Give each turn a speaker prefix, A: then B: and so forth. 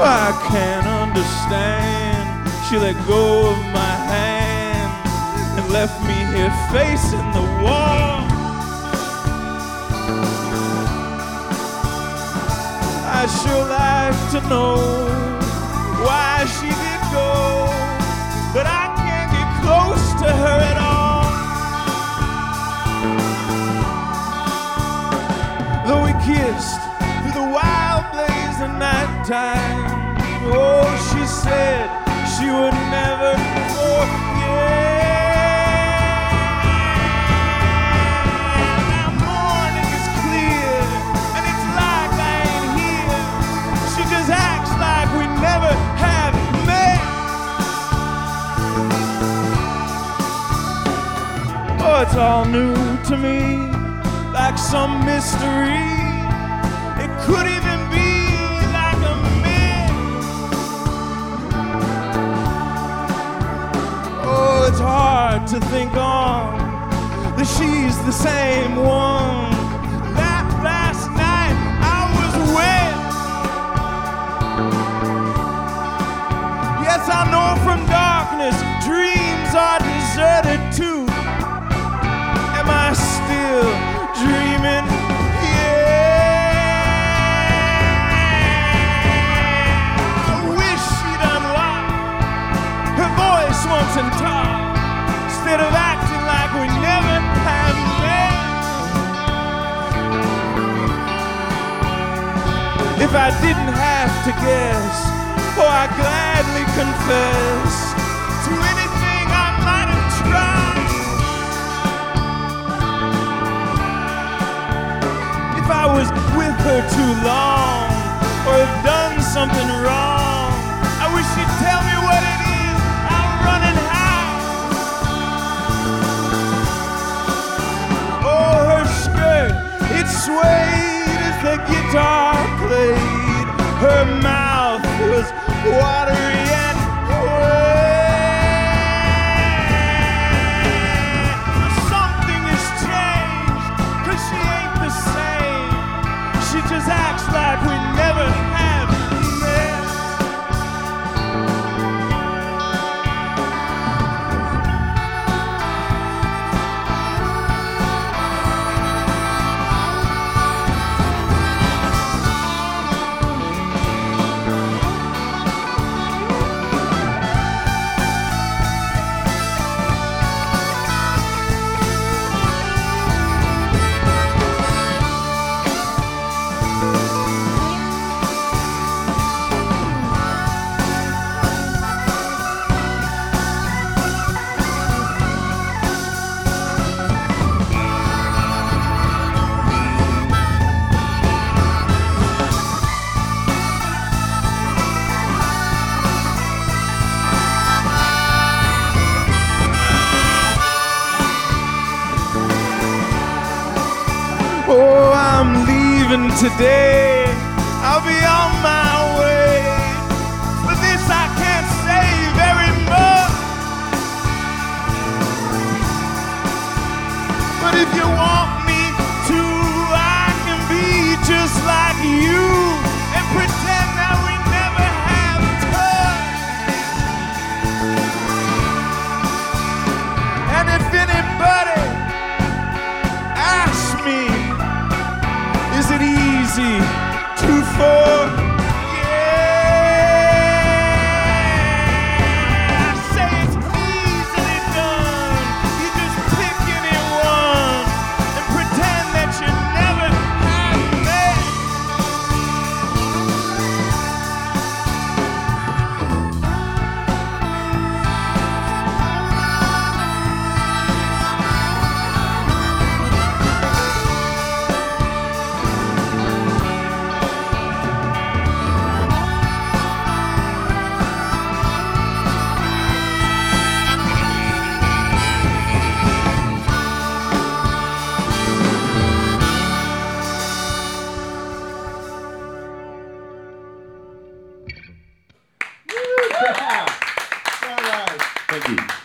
A: I can't understand. She let go of my hand and left me here facing the wall. I sure like to know why she did go, but I can't get close to her at all. Though we kissed through the wild blaze of nighttime, oh, she said she would never forget. Now morning is clear, and it's like I ain't here. She just acts like we never have met. Oh, it's all new to me, like some mystery. It could even be like a myth. Oh, it's hard to think on that she's the same one that last night I was with. Yes, I know from darkness dreams are deserted too. Am I still dreaming? Yeah. I wish she'd unlock her voice once and talk, instead of acting like we never have met. If I didn't have to guess, oh, I gladly confess to anything I might have tried. If I was with her too long, or have done something wrong, I wish she'd tell me what it is I'm running high. Oh, her skirt, it swayed as the guitar played. Her mouth was watery and wet. Something has changed, 'cause she ain't the same. She just acts like we never have met. Oh, I'm leaving today. I'll be on my way. For this I can't say very much. But if you want me to, I can be just like you and pretend that we never have touched. And if anybody asks me, is it easy to forget? I say it's easily done. You just pick anyone and pretend that you never have met.
B: Thank you.